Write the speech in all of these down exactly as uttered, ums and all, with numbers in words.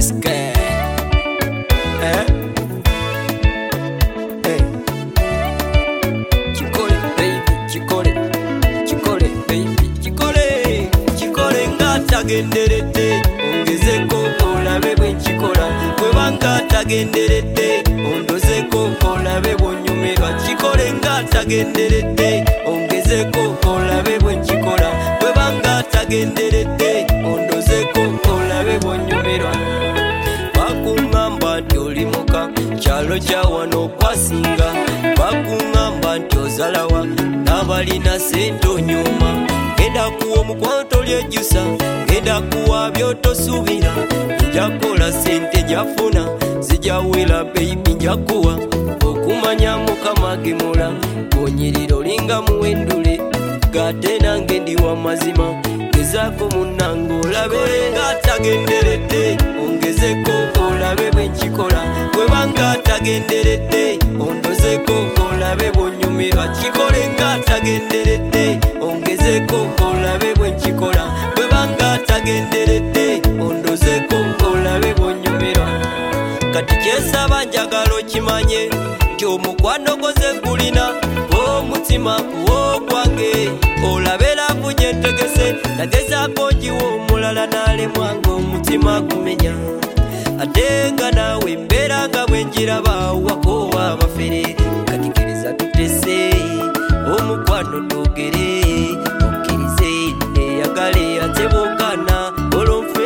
scared. Eh? Eh. Chikole baby, chikole, chikole baby, chikole, chikole ngata genderete, ongezeko olabe bwe chikola, kwebanga tagenderete, ondozeko olabe bwonyumirwa, chikole ngata genderete, ongezeko olabe bwe chikola, kwebanga tagenderete, ondozeko olabe bwonyumirwa. Bakungamba nti oli muka kyalo kya wano kwasinga, bakungamba nti ozalawa n'abalina sente onyuma, genda kuwa omukwato lyejjusa, genda kuwa byotosuubira, njakola sente jafuna zijawera baby njakuwa, okumanya mukama gemula onyirira olinga muwendule, gate nange ndi wa mazima, gezaako munnange olabe nga tagenderete, ongezeko olabe bwe nkikola, webanga tagenderete, ondozeko olabe bwonyumirwa, kikole nga tagenderete, ongezeko olabe bwe nkikola, webanga tagenderete, ondozeko olabe bwonyumirwa. Kati kyesaba njagala okimanye nti omukwano goze gulina omutima kuwo gwange, olabera kunye ntegese nagezaako njiwa omulala n'alemwanga omutima gumenya, ate nga naawe mbeera nga bwe njiraba wakowa abafere, katikiriza tutese omukwano twogere, okkirize neyagale ate bwogana olonfe.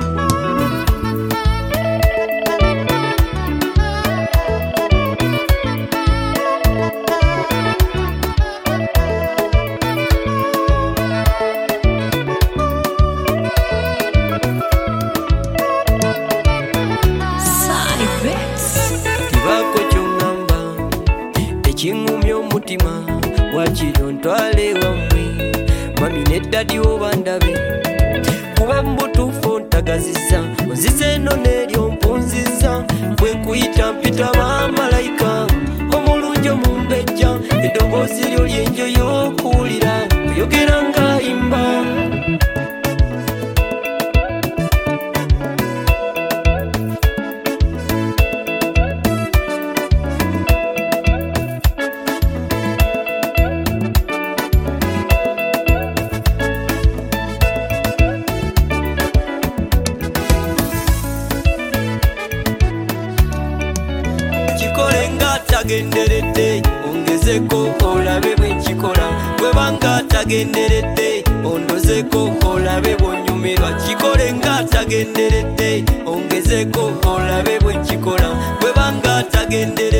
Kingumya omutima wakiro ntwale wamwe, mami ne dadi oba ndabe, kuba mbutuufu ntagaziza, onzize eno n'eryo mpunziza, bwe nkuyita mpita bamalayika, omulungi omumbejja, eddoboozi lyo lyenjoyo okuwulira, oyogera ng'ayimba. Chikole nga tagenderete, ongezeko olabe bwe nkikola, webanga tagenderete, ondozeko olabe bwonyumirwa, chikole nga tagenderete, ongezeko olabe bwe nkikola, webanga tagenderete.